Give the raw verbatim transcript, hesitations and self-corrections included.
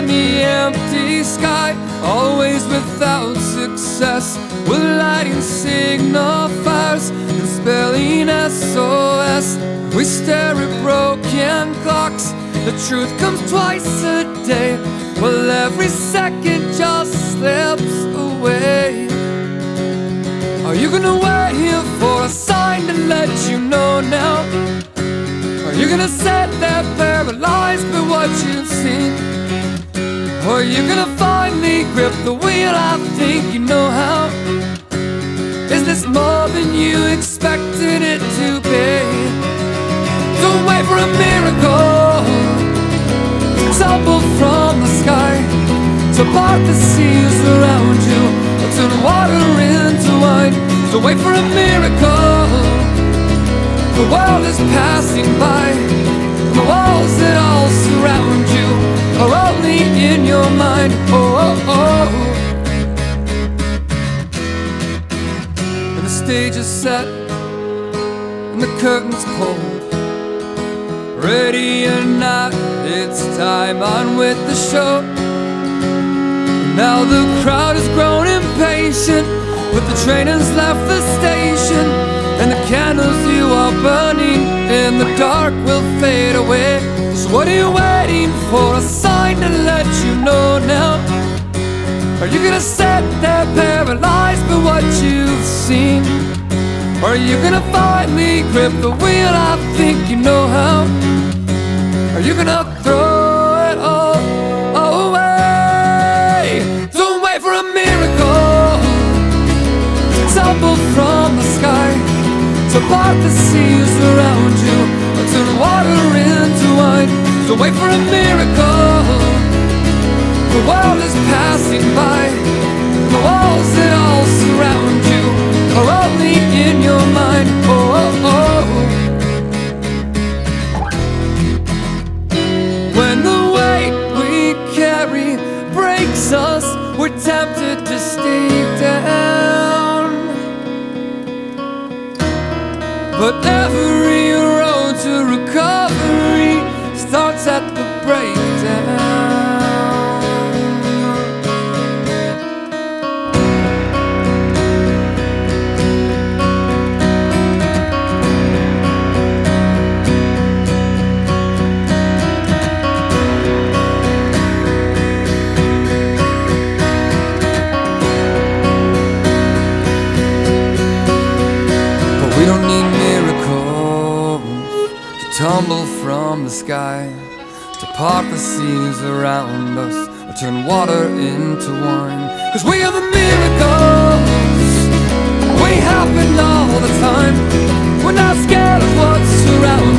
the empty sky, always without success. We're lighting signal fires and spelling S O S. We stare at broken clocks. The truth comes twice a day. Well, every second just slips away. Are you gonna wait here for a sign to let you know now? Are you gonna sit there paralyzed by what you've seen? Or are you gonna finally grip the wheel? I think you know how. Is this more than you expected it to be? Don't wait for a miracle to tumble from the sky, to part the seas around you, or turn water into wine. Don't wait for a miracle. The world is passing by. The walls that all surround you are only in your mind. Oh, oh, oh. And the stage is set and the curtains pulled. Ready or not, it's time, on with the show. Now the crowd has grown impatient, but the train has left the station, and the candles you are burning in the dark will fade away. So what are you waiting for? A sign to let you know now? Are you gonna sit there paralyzed by what you've seen? Or are you gonna finally grip the wheel? I think you know how. Are you gonna throw it all away? Don't wait for a miracle to tumble from the sky, to part the seas around you, or turn water into wine. Don't wait for a miracle. The world is passing by. The walls that all surround you are only in your mind. Oh, oh, oh. When the weight we carry breaks us, we're tempted to stay down. But every road to recovery starts at the breakdown. We don't need miracles to tumble from the sky, to part the seas around us, or turn water into wine. Cause we are the miracles. We happen all the time. We're not scared of what's around